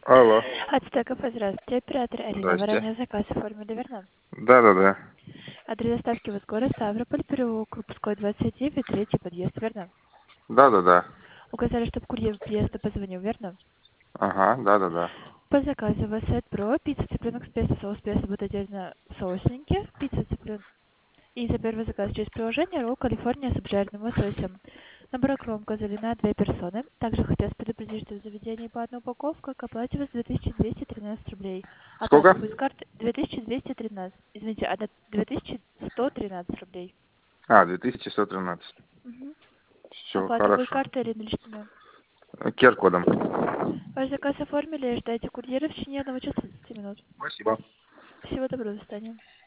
Алло. Ацтека, здравствуйте. Оператор Арина. Вы Здрасте. ранее заказ оформили, верно? Да. Адрес доставки в город Ставрополь, переулок Крупской, 29, третий подъезд, верно? Да. Указали, чтобы курьер приезда позвонил, верно? Ага, да. По заказу у вас сет про пицца цыпленок с песто, соус песто будет отдельно соусненький, пицца цыпленок. И за первый заказ через приложение ролл Калифорния с обжаренным лососем. Набор кромка на 2 персоны. Также хотелось предупредить, что в заведении по одной упаковке к оплате у вас 2213 рублей. Оплата Сколько? будет с карты 2213. Извините, 2113 рублей. 2113. Мгм. Все, Оплата будет хорошо. картой или наличными. QR-кодом. Ваш заказ оформили, ждайте курьера в течение 1 часа 30 минут. Спасибо. Всего доброго, до свидания.